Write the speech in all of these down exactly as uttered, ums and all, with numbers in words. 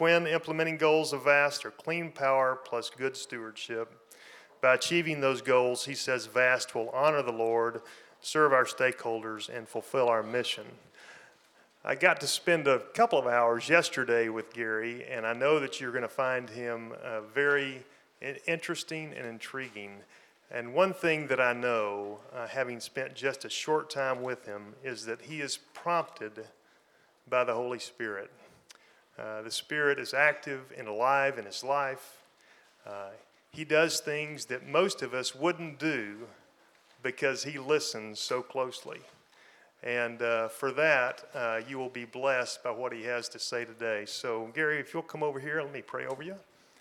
twin implementing goals of VAST are clean power plus good stewardship. By achieving those goals, he says VAST will honor the Lord, serve our stakeholders, and fulfill our mission. I got to spend a couple of hours yesterday with Gary, and I know that you're going to find him uh, very interesting and intriguing. And one thing that I know, uh, having spent just a short time with him, is that he is prompted by the Holy Spirit. Uh, the Spirit is active and alive in his life. Uh, he does things that most of us wouldn't do because he listens so closely. And uh, for that, uh, you will be blessed by what he has to say today. So, Gary, if you'll come over here, let me pray over you.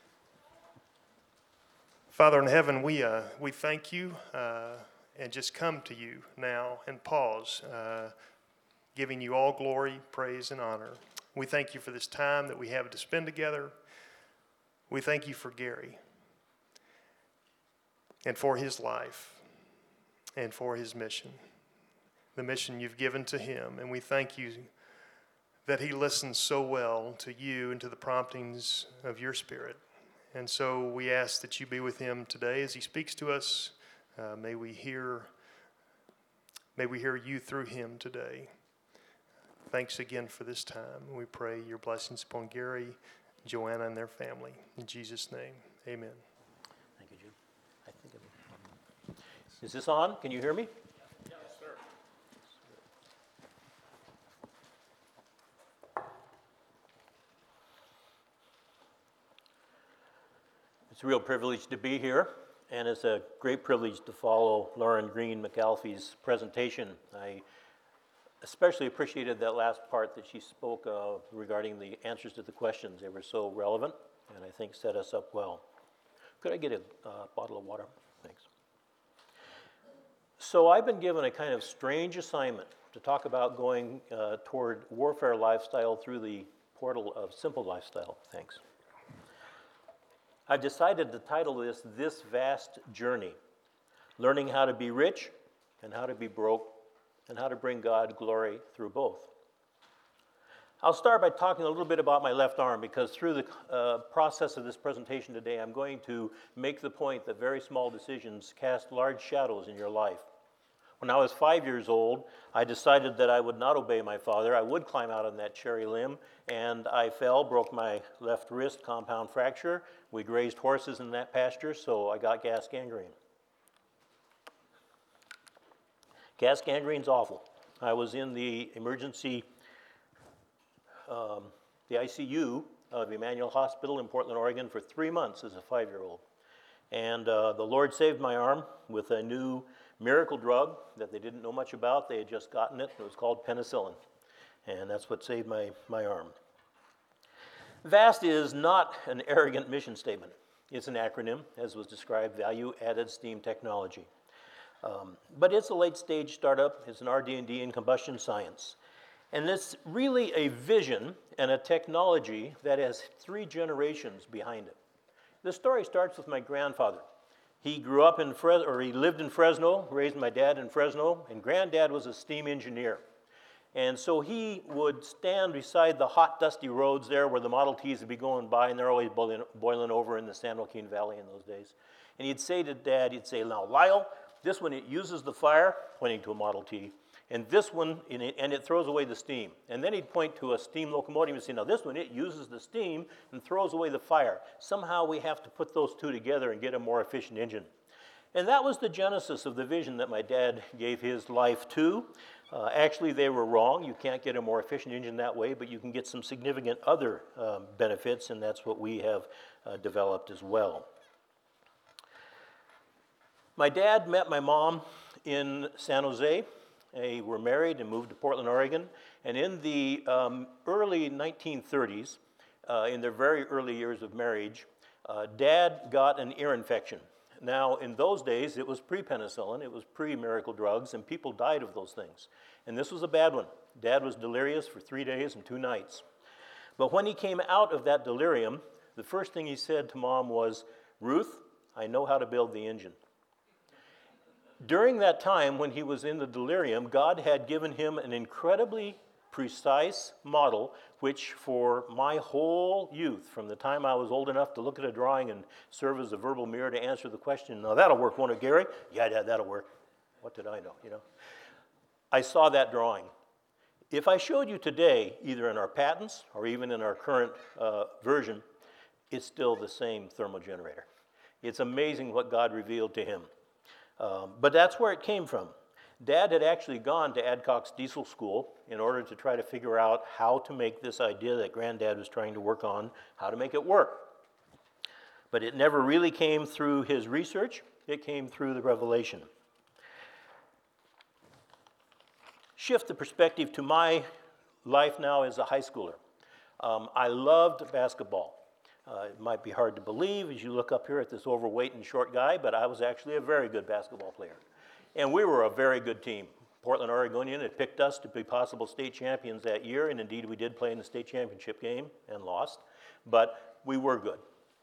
Father in heaven, we uh, we thank you uh, and just come to you now and pause, uh, giving you all glory, praise, and honor. We thank you for this time that we have to spend together. We thank you for Gary and for his life and for his mission. The mission you've given to him, and we thank you that he listens so well to you and to the promptings of your Spirit. And so we ask that you be with him today as he speaks to us. Uh, may we hear, may we hear you through him today. Thanks again for this time. We pray your blessings upon Gary, Joanna, and their family. In Jesus' name, amen. Thank you, Jim. I think I'm... Is this on? Can you hear me? It's a real privilege to be here, and it's a great privilege to follow Lauren Green McAlfee's presentation. I especially appreciated that last part that she spoke uh, regarding the answers to the questions. They were so relevant, and I think set us up well. Could I get a uh, bottle of water? Thanks. So I've been given a kind of strange assignment to talk about going uh, toward warfare lifestyle through the portal of simple lifestyle. Thanks. I've decided to title this, This Vast Journey, learning how to be rich and how to be broke and how to bring God glory through both. I'll start by talking a little bit about my left arm because through the uh, process of this presentation today, I'm going to make the point that very small decisions cast large shadows in your life. When I was five years old, I decided that I would not obey my father. I would climb out on that cherry limb, and I fell, broke my left wrist, compound fracture. We grazed horses in that pasture, so I got gas gangrene. Gas gangrene's awful. I was in the emergency, um, the I C U of Emmanuel Hospital in Portland, Oregon for three months as a five-year-old. And uh, the Lord saved my arm with a new miracle drug that they didn't know much about. They had just gotten it. It was called penicillin. And that's what saved my, my arm. VAST is not an arrogant mission statement. It's an acronym, as was described, Value Added Steam Technology. Um, but it's a late-stage startup. It's an R and D in combustion science. And it's really a vision and a technology that has three generations behind it. The story starts with my grandfather. He grew up in Fresno, or he lived in Fresno, raised my dad in Fresno, and Granddad was a steam engineer. And so he would stand beside the hot, dusty roads there where the Model Ts would be going by, and they're always boiling, boiling over in the San Joaquin Valley in those days. And he'd say to Dad, he'd say, now, Lyle, this one, it uses the fire, pointing to a Model T, and this one, and it, and it throws away the steam. And then he'd point to a steam locomotive and say, now, this one, it uses the steam and throws away the fire. Somehow we have to put those two together and get a more efficient engine. And that was the genesis of the vision that my dad gave his life to. Uh, actually, they were wrong. You can't get a more efficient engine that way, but you can get some significant other um, benefits, and that's what we have uh, developed as well. My dad met my mom in San Jose. They were married and moved to Portland, Oregon. And in the um, early nineteen thirties, uh, in their very early years of marriage, uh, Dad got an ear infection. Now, in those days, it was pre-penicillin, it was pre-miracle drugs, and people died of those things. And this was a bad one. Dad was delirious for three days and two nights. But when he came out of that delirium, the first thing he said to Mom was, Ruth, I know how to build the engine. During that time when he was in the delirium, God had given him an incredibly precise model, which for my whole youth, from the time I was old enough to look at a drawing and serve as a verbal mirror to answer the question, now that'll work, won't it, Gary? Yeah, yeah, that'll work. What did I know, you know? I saw that drawing. If I showed you today, either in our patents or even in our current uh, version, it's still the same thermal generator. It's amazing what God revealed to him. Um, but that's where it came from. Dad had actually gone to Adcock's Diesel School in order to try to figure out how to make this idea that Granddad was trying to work on, how to make it work. But it never really came through his research. It came through the revelation. Shift the perspective to my life now as a high schooler. Um, I loved basketball. Uh, it might be hard to believe as you look up here at this overweight and short guy, but I was actually a very good basketball player. And we were a very good team. Portland Oregonian had picked us to be possible state champions that year, and indeed we did play in the state championship game and lost, but we were good.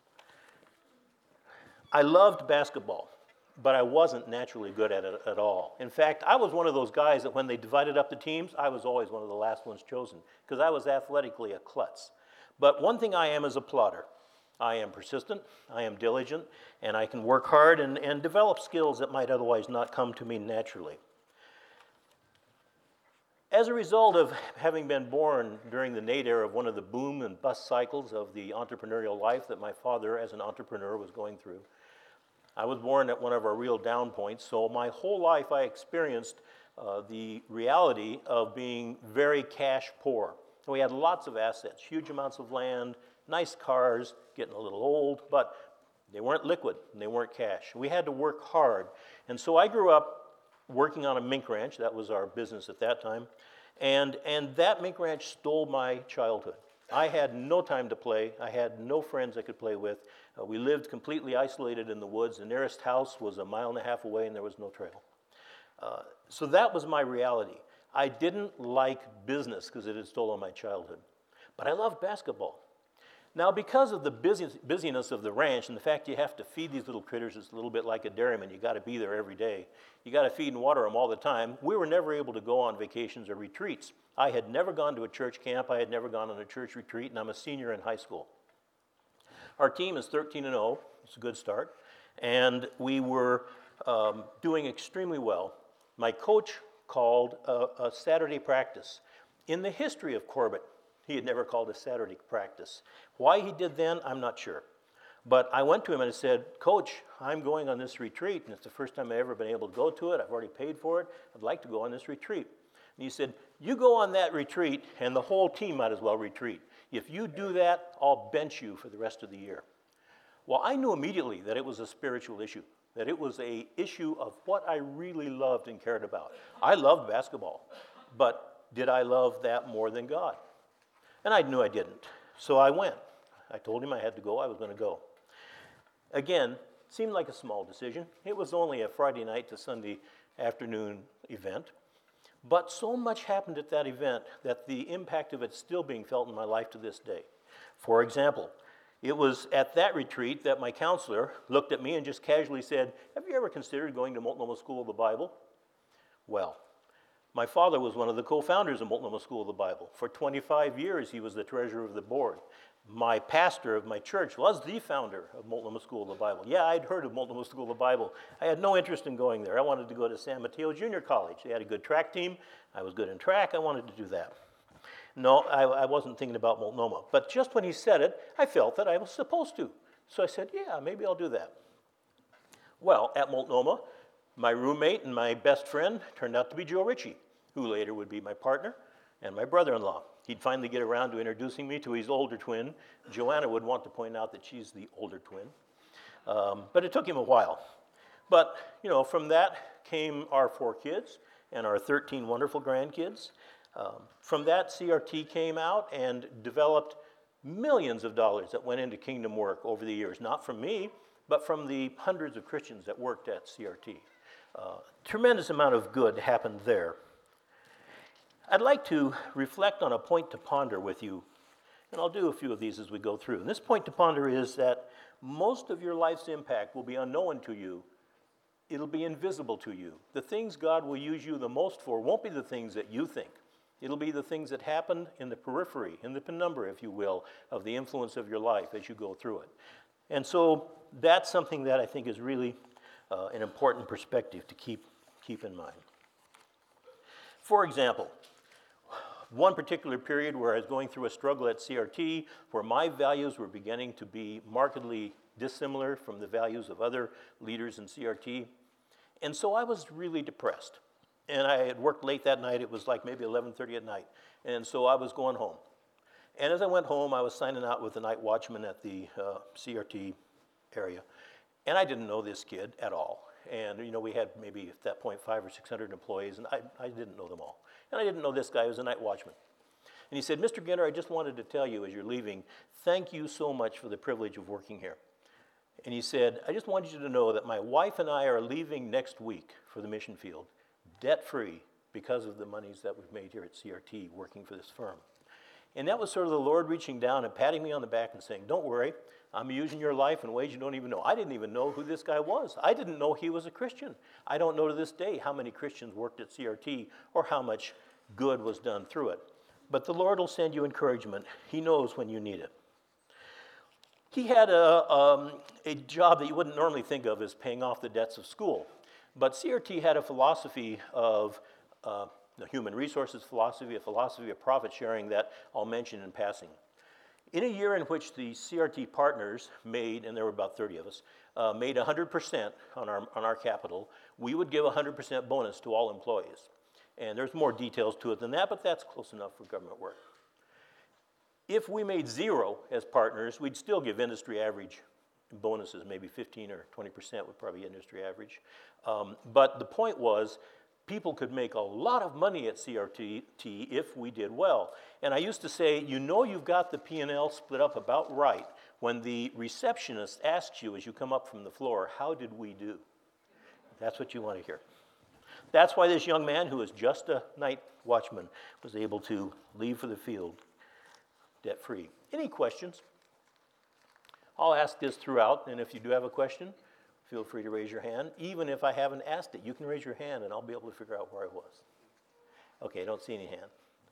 I loved basketball, but I wasn't naturally good at it at all. In fact, I was one of those guys that when they divided up the teams, I was always one of the last ones chosen, because I was athletically a klutz. But one thing I am is a plotter. I am persistent, I am diligent, and I can work hard and, and develop skills that might otherwise not come to me naturally. As a result of having been born during the nadir of one of the boom and bust cycles of the entrepreneurial life that my father as an entrepreneur was going through, I was born at one of our real down points, so my whole life I experienced uh, the reality of being very cash poor. We had lots of assets, huge amounts of land, nice cars, getting a little old, but they weren't liquid and they weren't cash. We had to work hard. And so I grew up working on a mink ranch. That was our business at that time. And, and that mink ranch stole my childhood. I had no time to play. I had no friends I could play with. Uh, we lived completely isolated in the woods. The nearest house was a mile and a half away and there was no trail. Uh, so that was my reality. I didn't like business because it had stolen my childhood. But I loved basketball. Now, because of the busy, busyness of the ranch and the fact you have to feed these little critters, it's a little bit like a dairyman. You got to be there every day. You got to feed and water them all the time. We were never able to go on vacations or retreats. I had never gone to a church camp. I had never gone on a church retreat, and I'm a senior in high school. Our team is thirteen and oh. It's a good start. And we were um, doing extremely well. My coach called a, a Saturday practice. In the history of Corbett, he had never called a Saturday practice. Why he did then, I'm not sure. But I went to him and I said, Coach, I'm going on this retreat, and it's the first time I've ever been able to go to it. I've already paid for it. I'd like to go on this retreat. And he said, you go on that retreat, and the whole team might as well retreat. If you do that, I'll bench you for the rest of the year. Well, I knew immediately that it was a spiritual issue, that it was an issue of what I really loved and cared about. I loved basketball, but did I love that more than God? And I knew I didn't. So I went. I told him I had to go. I was going to go. Again, seemed like a small decision. It was only a Friday night to Sunday afternoon event. But so much happened at that event that the impact of it is still being felt in my life to this day. For example, it was at that retreat that my counselor looked at me and just casually said, have you ever considered going to Multnomah School of the Bible? Well, my father was one of the co-founders of Multnomah School of the Bible. For twenty-five years, he was the treasurer of the board. My pastor of my church was the founder of Multnomah School of the Bible. Yeah, I'd heard of Multnomah School of the Bible. I had no interest in going there. I wanted to go to San Mateo Junior College. They had a good track team. I was good in track. I wanted to do that. No, I, I wasn't thinking about Multnomah. But just when he said it, I felt that I was supposed to. So I said, yeah, maybe I'll do that. Well, at Multnomah, my roommate and my best friend turned out to be Joe Ritchie, who later would be my partner and my brother-in-law. He'd finally get around to introducing me to his older twin. Joanna would want to point out that she's the older twin. Um, but it took him a while. But, you know, from that came our four kids and our thirteen wonderful grandkids. Um, from that, C R T came out and developed millions of dollars that went into kingdom work over the years. Not from me, but from the hundreds of Christians that worked at C R T. Uh, tremendous amount of good happened there. I'd like to reflect on a point to ponder with you, and I'll do a few of these as we go through. And this point to ponder is that most of your life's impact will be unknown to you. It'll be invisible to you. The things God will use you the most for won't be the things that you think. It'll be the things that happen in the periphery, in the penumbra, if you will, of the influence of your life as you go through it. And so that's something that I think is really uh, an important perspective to keep, keep in mind. For example, one particular period where I was going through a struggle at C R T, where my values were beginning to be markedly dissimilar from the values of other leaders in C R T. And so I was really depressed. And I had worked late that night. It was like maybe eleven thirty at night. And so I was going home. And as I went home, I was signing out with the night watchman at the uh, C R T area. And I didn't know this kid at all. And, you know, we had maybe at that point five or six hundred employees, and I, I didn't know them all. And I didn't know this guy who was a night watchman. And he said, Mister Ginter, I just wanted to tell you as you're leaving, thank you so much for the privilege of working here. And he said, I just wanted you to know that my wife and I are leaving next week for the mission field, debt-free, because of the monies that we've made here at C R T working for this firm. And that was sort of the Lord reaching down and patting me on the back and saying, don't worry, I'm using your life in ways you don't even know. I didn't even know who this guy was. I didn't know he was a Christian. I don't know to this day how many Christians worked at C R T or how much good was done through it. But the Lord will send you encouragement. He knows when you need it. He had a, um, a job that you wouldn't normally think of as paying off the debts of school. But C R T had a philosophy of uh, the human resources philosophy, a philosophy of profit sharing that I'll mention in passing. In a year in which the C R T partners made, and there were about thirty of us, uh, made one hundred percent on our, on our capital, we would give a one hundred percent bonus to all employees. And there's more details to it than that, but that's close enough for government work. If we made zero as partners, we'd still give industry average bonuses, maybe fifteen or twenty percent would probably be industry average. Um, but the point was, people could make a lot of money at C R T if we did well. And I used to say, you know you've got the P and L split up about right when the receptionist asks you as you come up from the floor, how did we do? That's what you want to hear. That's why this young man, who was just a night watchman, was able to leave for the field debt-free. Any questions? I'll ask this throughout, and if you do have a question, feel free to raise your hand. Even if I haven't asked it, you can raise your hand and I'll be able to figure out where I was. Okay, I don't see any hand.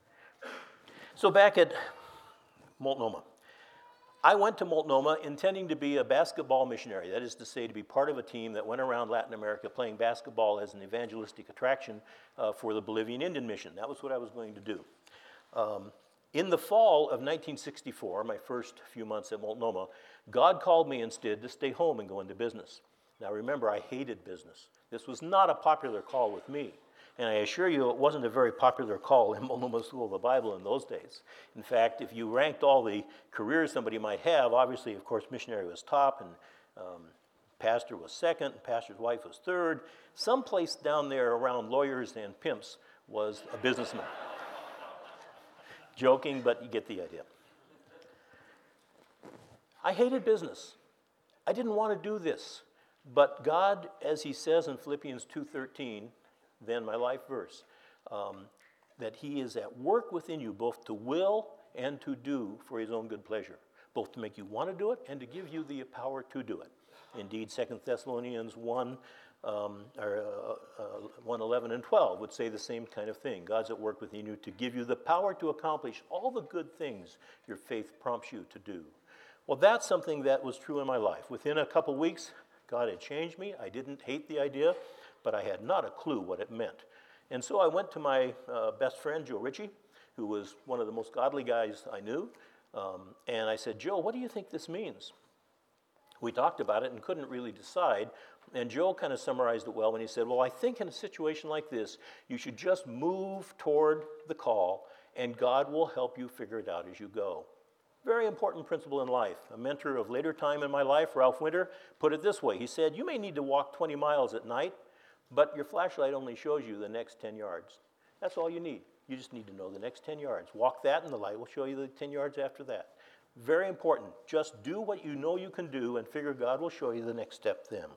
So back at Multnomah. I went to Multnomah intending to be a basketball missionary, that is to say, to be part of a team that went around Latin America playing basketball as an evangelistic attraction uh, for the Bolivian Indian Mission. That was what I was going to do. Um, in the fall of nineteen sixty-four, my first few months at Multnomah, God called me instead to stay home and go into business. Now remember, I hated business. This was not a popular call with me. And I assure you it wasn't a very popular call in Multnomah School of the Bible in those days. In fact, if you ranked all the careers somebody might have, obviously, of course, missionary was top, and um, pastor was second, and pastor's wife was third. Someplace down there around lawyers and pimps was a businessman. Joking, but you get the idea. I hated business. I didn't want to do this. But God, as he says in Philippians two thirteen, then my life verse, um, that he is at work within you both to will and to do for his own good pleasure, both to make you want to do it and to give you the power to do it. Indeed, Second Thessalonians one, um, or, uh, uh, one eleven and twelve would say the same kind of thing. God's at work within you to give you the power to accomplish all the good things your faith prompts you to do. Well, that's something that was true in my life. Within a couple weeks, God had changed me. I didn't hate the idea, but I had not a clue what it meant. And so I went to my uh, best friend, Joe Ritchie, who was one of the most godly guys I knew, um, and I said, Joe, what do you think this means? We talked about it and couldn't really decide, and Joe kind of summarized it well when he said, well, I think in a situation like this, you should just move toward the call, and God will help you figure it out as you go. Very important principle in life. A mentor of later time in my life, Ralph Winter, put it this way. He said, you may need to walk twenty miles at night, but your flashlight only shows you the next ten yards. That's all you need. You just need to know the next ten yards. Walk that and the light will show you the ten yards after that. Very important. Just do what you know you can do and figure God will show you the next step then.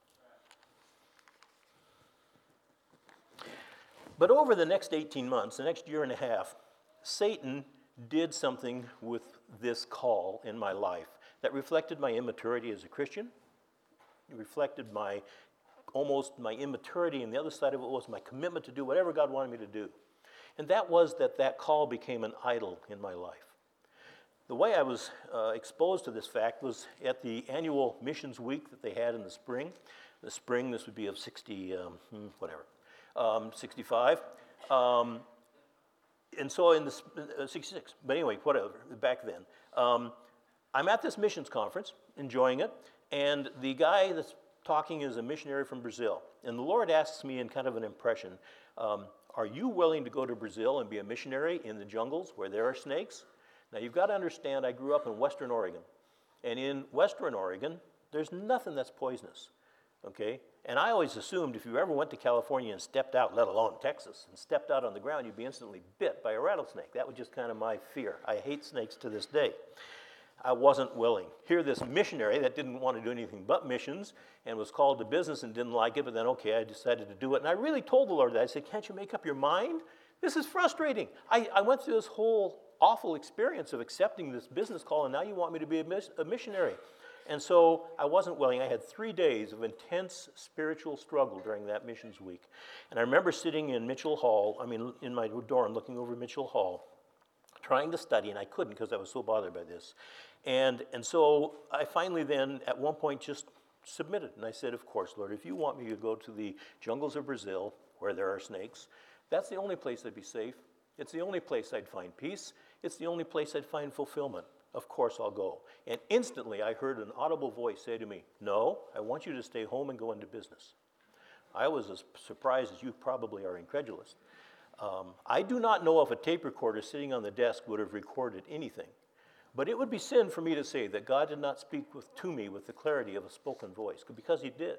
But over the next eighteen months, the next year and a half, Satan did something with this call in my life that reflected my immaturity as a Christian. It reflected my almost my immaturity, and the other side of it was my commitment to do whatever God wanted me to do. And that was that that call became an idol in my life. The way I was uh, exposed to this fact was at the annual missions week that they had in the spring. The spring, this would be of sixty, um, whatever, um, sixty-five. Um, and so in the, uh, sixty-six, but anyway, whatever, back then. Um, I'm at this missions conference, enjoying it, and the guy that's talking is a missionary from Brazil. And the Lord asks me in kind of an impression, um, are you willing to go to Brazil and be a missionary in the jungles where there are snakes? Now, you've got to understand, I grew up in Western Oregon. And in Western Oregon, there's nothing that's poisonous, okay? And I always assumed if you ever went to California and stepped out, let alone Texas, and stepped out on the ground, you'd be instantly bit by a rattlesnake. That was just kind of my fear. I hate snakes to this day. I wasn't willing. Here, this missionary that didn't want to do anything but missions and was called to business and didn't like it, but then, okay, I decided to do it. And I really told the Lord that. I said, can't you make up your mind? This is frustrating. I, I went through this whole awful experience of accepting this business call, and now you want me to be a, mis- a missionary. And so I wasn't willing. I had three days of intense spiritual struggle during that missions week. And I remember sitting in Mitchell Hall, I mean, in my dorm, looking over Mitchell Hall, trying to study, and I couldn't because I was so bothered by this. And, and so I finally then, at one point, just submitted. And I said, of course, Lord, if you want me to go to the jungles of Brazil, where there are snakes, that's the only place I'd be safe. It's the only place I'd find peace. It's the only place I'd find fulfillment. Of course I'll go. And instantly I heard an audible voice say to me, no, I want you to stay home and go into business. I was as surprised as you probably are incredulous. Um, I do not know if a tape recorder sitting on the desk would have recorded anything, but it would be sin for me to say that God did not speak with, to me with the clarity of a spoken voice, because he did.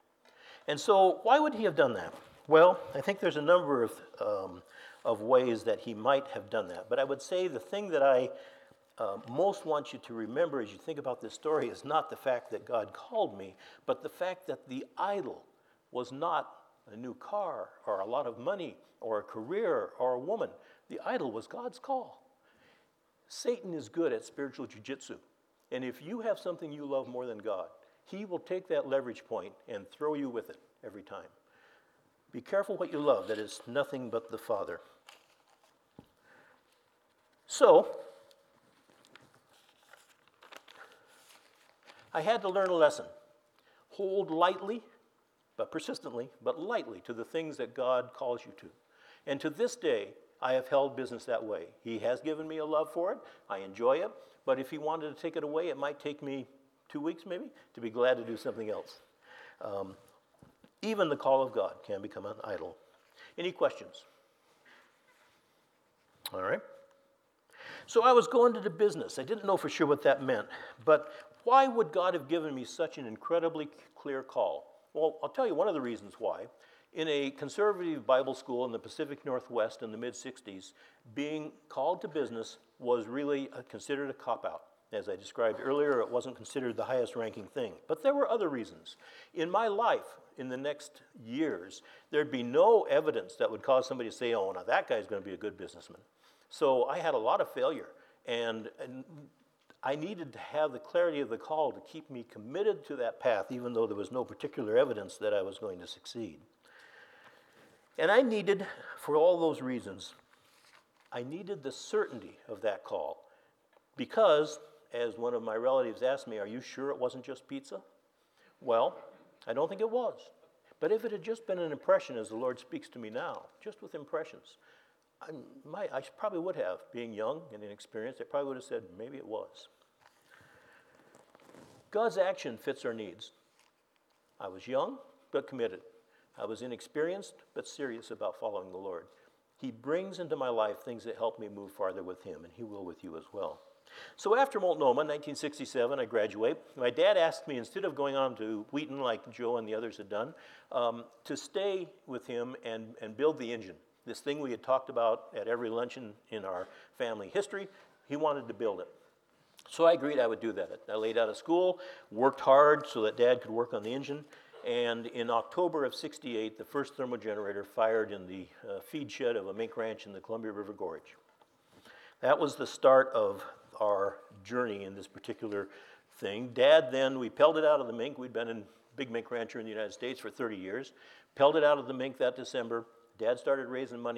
And so why would he have done that? Well, I think there's a number of, um, of ways that he might have done that, but I would say the thing that I uh, most want you to remember as you think about this story is not the fact that God called me, but the fact that the idol was not a new car or a lot of money or a career or a woman. The idol was God's call. Satan is good at spiritual jiu-jitsu. And if you have something you love more than God, he will take that leverage point and throw you with it every time. Be careful what you love. That is nothing but the Father. So, I had to learn a lesson. Hold lightly, but persistently, but lightly to the things that God calls you to. And to this day, I have held business that way. He has given me a love for it. I enjoy it. But if he wanted to take it away, it might take me two weeks maybe to be glad to do something else. Um, even the call of God can become an idol. Any questions? All right. So I was going to the business. I didn't know for sure what that meant. But why would God have given me such an incredibly clear call? Well, I'll tell you one of the reasons why. In a conservative Bible school in the Pacific Northwest in the mid sixties, being called to business was really a, considered a cop-out. As I described earlier, it wasn't considered the highest ranking thing. But there were other reasons. In my life, in the next years, there'd be no evidence that would cause somebody to say, oh, now that guy's going to be a good businessman. So I had a lot of failure. And, and I needed to have the clarity of the call to keep me committed to that path, even though there was no particular evidence that I was going to succeed. And I needed, for all those reasons, I needed the certainty of that call. Because, as one of my relatives asked me, are you sure it wasn't just pizza? Well, I don't think it was. But if it had just been an impression, as the Lord speaks to me now, just with impressions, I, might, I probably would have, being young and inexperienced, I probably would have said, maybe it was. God's action fits our needs. I was young, but committed. I was inexperienced, but serious about following the Lord. He brings into my life things that help me move farther with him, and he will with you as well. So after Multnomah, nineteen sixty-seven, I graduate. My dad asked me, instead of going on to Wheaton like Joe and the others had done, um, to stay with him and, and build the engine. This thing we had talked about at every luncheon in our family history, he wanted to build it. So I agreed I would do that. I laid out of school, worked hard so that Dad could work on the engine, and in October of sixty-eight, the first thermal generator fired in the uh, feed shed of a mink ranch in the Columbia River Gorge. That was the start of our journey in this particular thing. Dad then, we pelted out of the mink. We'd been in big mink rancher in the United States for thirty years. Pelted out of the mink that December. Dad started raising money,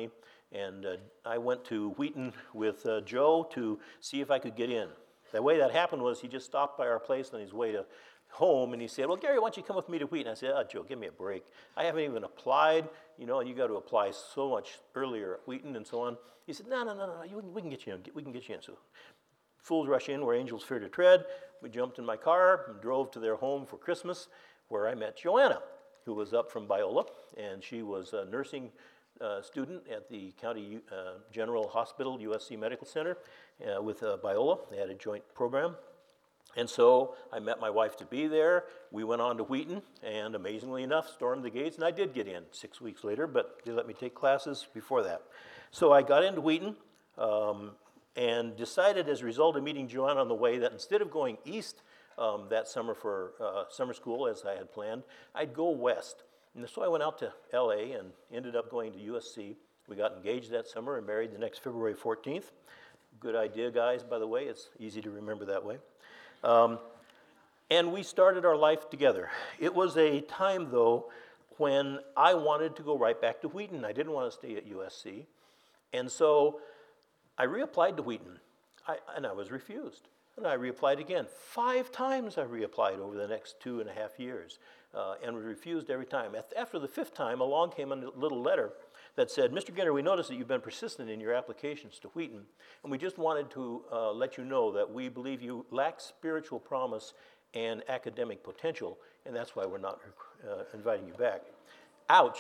And uh, I went to Wheaton with uh, Joe to see if I could get in. The way that happened was he just stopped by our place on his way to home, and he said, well, Gary, why don't you come with me to Wheaton? I said, oh, Joe, give me a break. I haven't even applied, you know, and you got to apply so much earlier at Wheaton and so on. He said, no, no, no, no, you, we can get you in. We can get you in. So fools rush in where angels fear to tread. We jumped in my car and drove to their home for Christmas, where I met Joanna, who was up from Biola, and she was a nursing uh, student at the County uh, General Hospital, U S C Medical Center, uh, with uh, Biola. They had a joint program. And so I met my wife to be there. We went on to Wheaton, and amazingly enough, stormed the gates, and I did get in six weeks later, but they let me take classes before that. So I got into Wheaton, um, and decided as a result of meeting Joanna on the way that instead of going east um, that summer for uh, summer school, as I had planned, I'd go west. And so I went out to L A and ended up going to U S C. We got engaged that summer and married the next February fourteenth. Good idea, guys, by the way. It's easy to remember that way. Um, and we started our life together. It was a time, though, when I wanted to go right back to Wheaton. I didn't want to stay at U S C. And so I reapplied to Wheaton, I, and I was refused. And I reapplied again. Five times I reapplied over the next two and a half years, uh, and was refused every time. After the fifth time, along came a little letter that said, Mister Ginter, we noticed that you've been persistent in your applications to Wheaton, and we just wanted to uh, let you know that we believe you lack spiritual promise and academic potential, and that's why we're not uh, inviting you back. Ouch.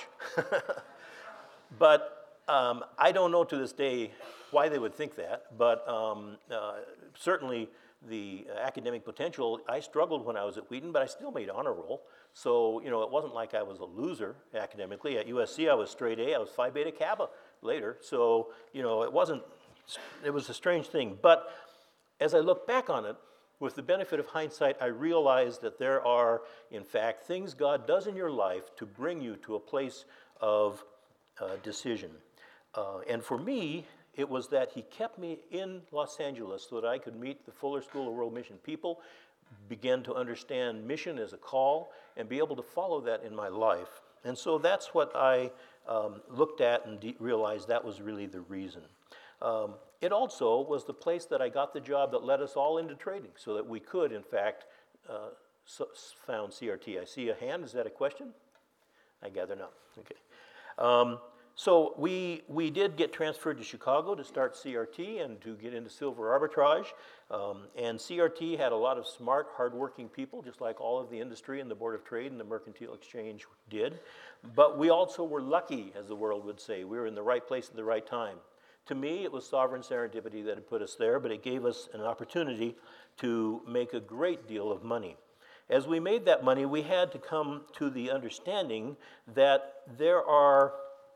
But um, I don't know to this day why they would think that, but um, uh, certainly the academic potential, I struggled when I was at Wheaton, but I still made honor roll. So, you know, it wasn't like I was a loser academically. At U S C, I was straight A. I was Phi Beta Kappa later. So, you know, it wasn't, it was a strange thing. But as I look back on it, with the benefit of hindsight, I realized that there are, in fact, things God does in your life to bring you to a place of uh, decision. Uh, and for me, it was that he kept me in Los Angeles so that I could meet the Fuller School of World Mission people, begin to understand mission as a call, and be able to follow that in my life. And so that's what I um, looked at and de- realized that was really the reason. Um, it also was the place that I got the job that led us all into trading, so that we could, in fact, uh, so found C R T. I see a hand. Is that a question? I gather not. Okay. Um, So we, we did get transferred to Chicago to start C R T and to get into silver arbitrage. Um, and C R T had a lot of smart, hardworking people, just like all of the industry and the Board of Trade and the Mercantile Exchange did. But we also were lucky, as the world would say. We were in the right place at the right time. To me, it was sovereign serendipity that had put us there, but it gave us an opportunity to make a great deal of money. As we made that money, we had to come to the understanding that there are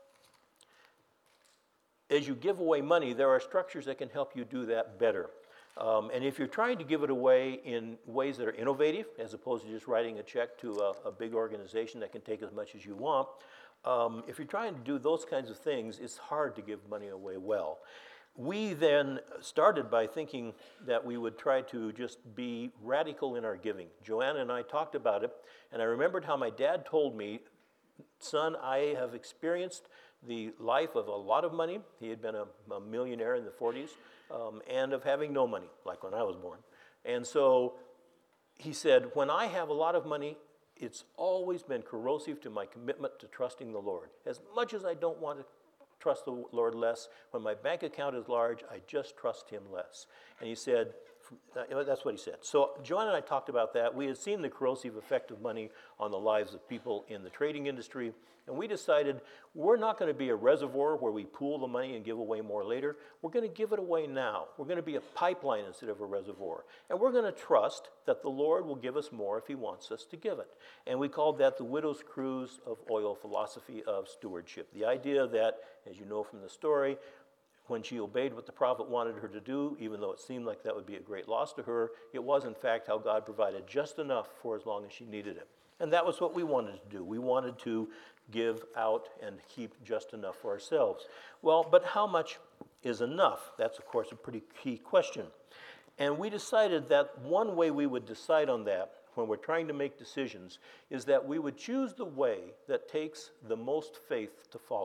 as you give away money, there are structures that can help you do that better. Um, and if you're trying to give it away in ways that are innovative, as opposed to just writing a check to a, a big organization that can take as much as you want, um, if you're trying to do those kinds of things, it's hard to give money away well. We then started by thinking that we would try to just be radical in our giving. Joanna and I talked about it, and I remembered how my dad told me, son, I have experienced the life of a lot of money. He had been a, a millionaire in the forties, um, and of having no money, like when I was born. And so he said, when I have a lot of money, it's always been corrosive to my commitment to trusting the Lord. As much as I don't want to trust the Lord less, when my bank account is large, I just trust him less. And he said, that's what he said. So Joanna and I talked about that. We had seen the corrosive effect of money on the lives of people in the trading industry, and we decided we're not going to be a reservoir where we pool the money and give away more later. We're going to give it away now. We're going to be a pipeline instead of a reservoir. And we're going to trust that the Lord will give us more if he wants us to give it. And we called that the widow's cruse of oil philosophy of stewardship. The idea that, as you know from the story, when she obeyed what the prophet wanted her to do, even though it seemed like that would be a great loss to her, it was in fact how God provided just enough for as long as she needed it. And that was what we wanted to do. We wanted to give out and keep just enough for ourselves. Well, but how much is enough? That's, of course, a pretty key question. And we decided that one way we would decide on that when we're trying to make decisions is that we would choose the way that takes the most faith to follow.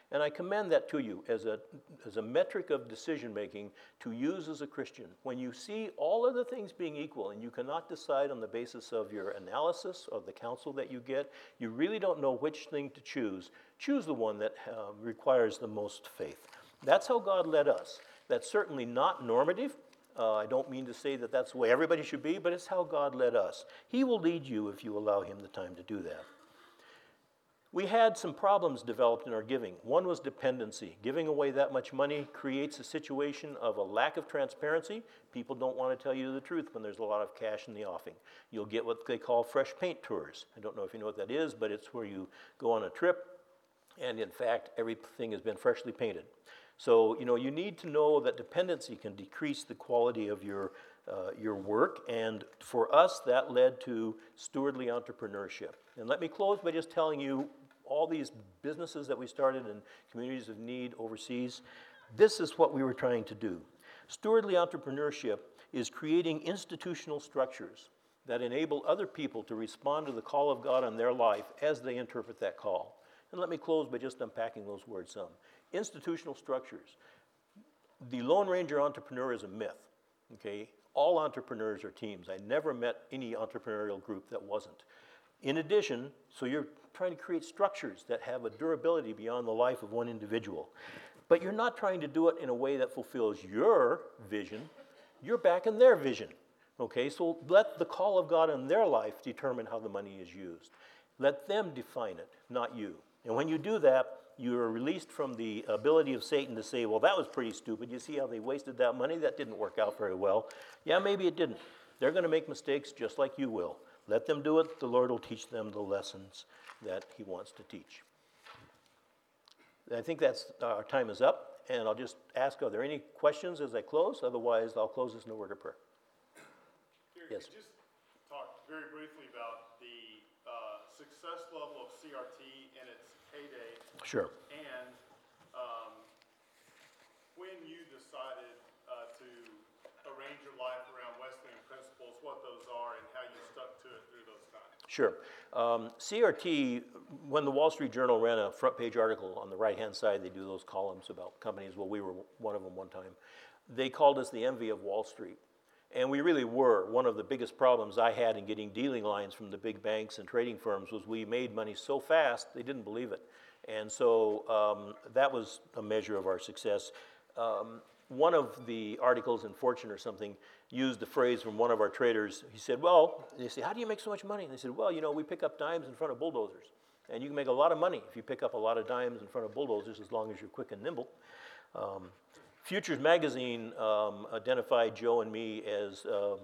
And I commend that to you as a, as a metric of decision-making to use as a Christian. When you see all other things being equal and you cannot decide on the basis of your analysis of the counsel that you get, you really don't know which thing to choose, choose the one that uh, requires the most faith. That's how God led us. That's certainly not normative. Uh, I don't mean to say that that's the way everybody should be, but it's how God led us. He will lead you if you allow him the time to do that. We had some problems developed in our giving. One was dependency. Giving away that much money creates a situation of a lack of transparency. People don't want to tell you the truth when there's a lot of cash in the offing. You'll get what they call fresh paint tours. I don't know if you know what that is, but it's where you go on a trip, and in fact, everything has been freshly painted. So, you know, you need to know that dependency can decrease the quality of your, uh, your work, and for us, that led to stewardly entrepreneurship. And let me close by just telling you all these businesses that we started in communities of need overseas. This is what we were trying to do. Stewardly entrepreneurship is creating institutional structures that enable other people to respond to the call of God on their life as they interpret that call. And let me close by just unpacking those words some. Institutional structures. The Lone Ranger entrepreneur is a myth, okay? All entrepreneurs are teams. I never met any entrepreneurial group that wasn't. In addition, so you're trying to create structures that have a durability beyond the life of one individual. But you're not trying to do it in a way that fulfills your vision. You're backing their vision, okay? So let the call of God in their life determine how the money is used. Let them define it, not you. And when you do that, you are released from the ability of Satan to say, well, that was pretty stupid. You see how they wasted that money? That didn't work out very well. Yeah, maybe it didn't. They're going to make mistakes just like you will. Let them do it. The Lord will teach them the lessons that he wants to teach. I think that's our time is up, and I'll just ask, are there any questions as I close? Otherwise, I'll close this in a word of prayer. Here, Yes. Just talk very briefly about the uh, success level of C R T in its heyday. Sure. And um, when you decided uh, to arrange your life around Wesleyan principles, what those are, and how you stuck to it through those times. Sure. Um, C R T, when the Wall Street Journal ran a front page article on the right-hand side, they do those columns about companies. Well, we were one of them one time. They called us the envy of Wall Street. And we really were. One of the biggest problems I had in getting dealing lines from the big banks and trading firms was we made money so fast, they didn't believe it. And so um, that was a measure of our success. Um, one of the articles in Fortune or something used the phrase from one of our traders. He said, well, they said, how do you make so much money? And they said, well, you know, we pick up dimes in front of bulldozers. And you can make a lot of money if you pick up a lot of dimes in front of bulldozers as long as you're quick and nimble. Um, Futures Magazine um, identified Joe and me as um,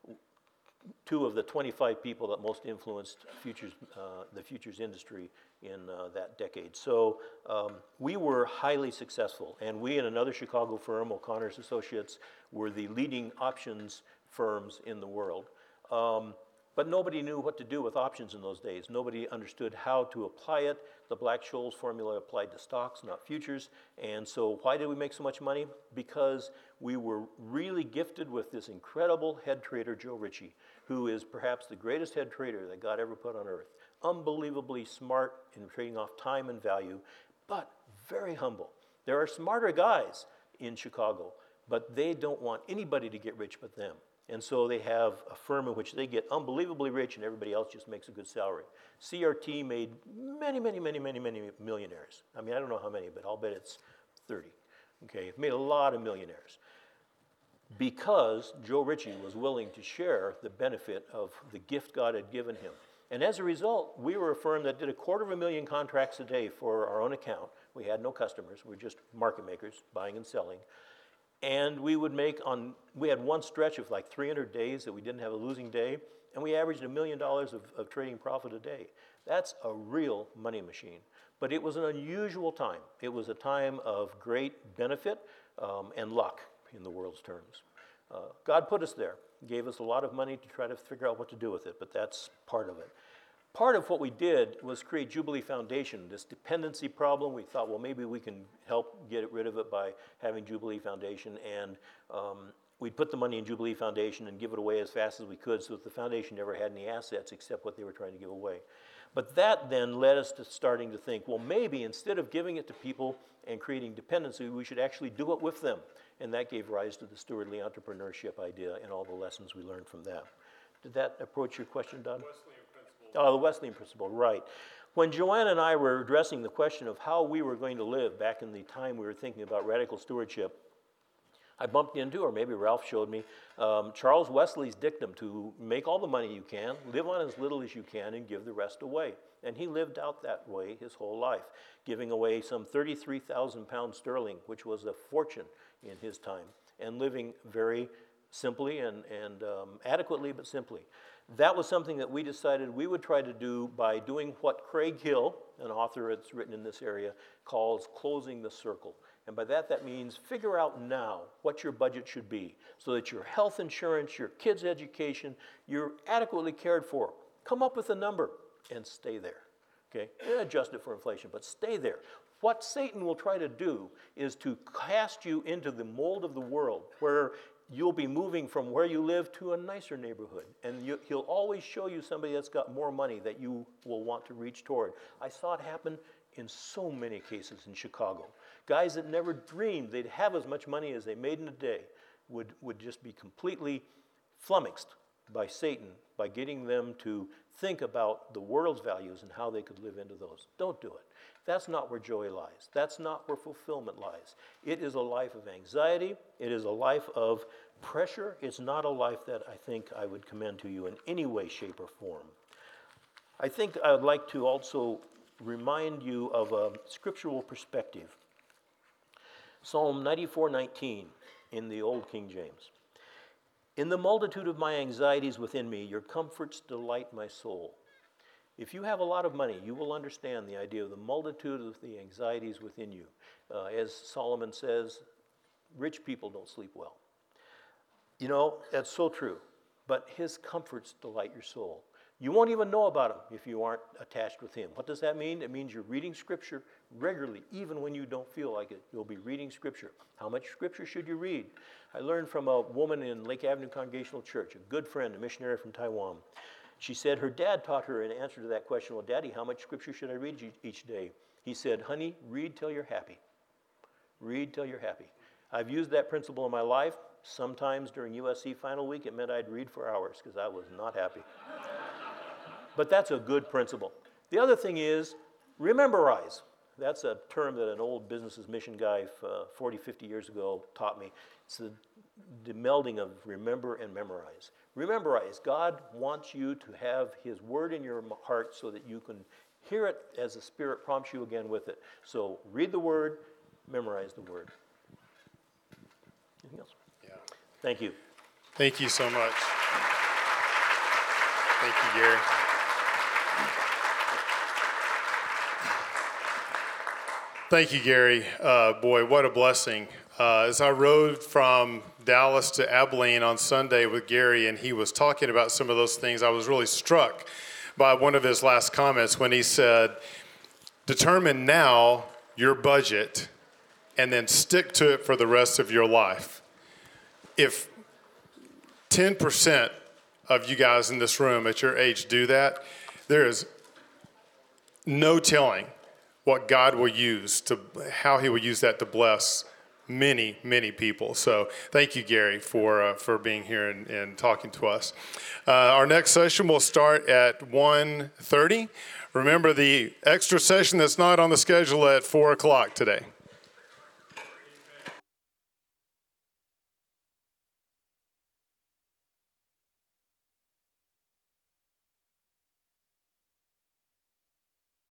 two of the twenty-five people that most influenced futures, uh, the futures industry in uh, that decade. So um, we were highly successful, and we and another Chicago firm, O'Connor's Associates, were the leading options firms in the world. Um, But nobody knew what to do with options in those days. Nobody understood how to apply it. The Black-Scholes formula applied to stocks, not futures. And so why did we make so much money? Because we were really gifted with this incredible head trader, Joe Ritchie, who is perhaps the greatest head trader that God ever put on earth. Unbelievably smart in trading off time and value, but very humble. There are smarter guys in Chicago, but they don't want anybody to get rich but them. And so they have a firm in which they get unbelievably rich and everybody else just makes a good salary. C R T made many, many, many, many, many millionaires. I mean, I don't know how many, but I'll bet it's thirty. Okay, it made a lot of millionaires because Joe Ritchie was willing to share the benefit of the gift God had given him. And as a result, we were a firm that did a quarter of a million contracts a day for our own account. We had no customers. We were just market makers, buying and selling. And we would make on, we had one stretch of like three hundred days that we didn't have a losing day, and we averaged a million dollars of, of trading profit a day. That's a real money machine. But it was an unusual time. It was a time of great benefit um, and luck in the world's terms. Uh, God put us there, gave us a lot of money to try to figure out what to do with it, but that's part of it. Part of what we did was create Jubilee Foundation, this dependency problem. We thought, well, maybe we can help get rid of it by having Jubilee Foundation. And um, we'd put the money in Jubilee Foundation and give it away as fast as we could so that the foundation never had any assets except what they were trying to give away. But that then led us to starting to think, well, maybe instead of giving it to people and creating dependency, we should actually do it with them. And that gave rise to the stewardly entrepreneurship idea and all the lessons we learned from that. Did that approach your question, Don? Wesleyan principle. Oh, the Wesleyan principle, right. When Joanne and I were addressing the question of how we were going to live back in the time we were thinking about radical stewardship, I bumped into, or maybe Ralph showed me, um, Charles Wesley's dictum to make all the money you can, live on as little as you can, and give the rest away. And he lived out that way his whole life, giving away some thirty-three thousand pounds sterling, which was a fortune in his time, and living very simply and, and um, adequately, but simply. That was something that we decided we would try to do by doing what Craig Hill, an author that's written in this area, calls closing the circle. And by that, that means figure out now what your budget should be so that your health insurance, your kids' education, you're adequately cared for. Come up with a number and stay there, okay? And adjust it for inflation, but stay there. What Satan will try to do is to cast you into the mold of the world where you'll be moving from where you live to a nicer neighborhood. And you, he'll always show you somebody that's got more money that you will want to reach toward. I saw it happen in so many cases in Chicago. Guys that never dreamed they'd have as much money as they made in a day would, would just be completely flummoxed by Satan by getting them to think about the world's values and how they could live into those. Don't do it. That's not where joy lies. That's not where fulfillment lies. It is a life of anxiety. It is a life of pressure. It's not a life that I think I would commend to you in any way, shape, or form. I think I would like to also remind you of a scriptural perspective. Psalm ninety-four nineteen in the Old King James. In the multitude of my anxieties within me, your comforts delight my soul. If you have a lot of money, you will understand the idea of the multitude of the anxieties within you. Uh, as Solomon says, rich people don't sleep well. You know, that's so true. But his comforts delight your soul. You won't even know about him if you aren't attached with him. What does that mean? It means you're reading Scripture regularly, even when you don't feel like it. You'll be reading Scripture. How much Scripture should you read? I learned from a woman in Lake Avenue Congregational Church, a good friend, a missionary from Taiwan. She said her dad taught her in answer to that question, well, Daddy, how much Scripture should I read each day? He said, honey, read till you're happy. Read till you're happy. I've used that principle in my life. Sometimes during U S C final week, it meant I'd read for hours because I was not happy. But that's a good principle. The other thing is, rememberize. That's a term that an old business's mission guy uh, forty, fifty years ago taught me. It's the, the melding of remember and memorize. Rememberize. God wants you to have his word in your heart so that you can hear it as the Spirit prompts you again with it. So read the word, memorize the word. Anything else? Yeah. Thank you. Thank you so much. Thank you, Gary. Thank you, Gary. Uh, boy, what a blessing. Uh, as I rode from Dallas to Abilene on Sunday with Gary, and he was talking about some of those things, I was really struck by one of his last comments when he said, determine now your budget and then stick to it for the rest of your life. If ten percent of you guys in this room at your age do that, there is no telling what God will use to, how he will use that to bless many, many people. So thank you, Gary, for uh, for being here and, and talking to us. Uh, our next session will start at one thirty. Remember the extra session that's not on the schedule at four o'clock today.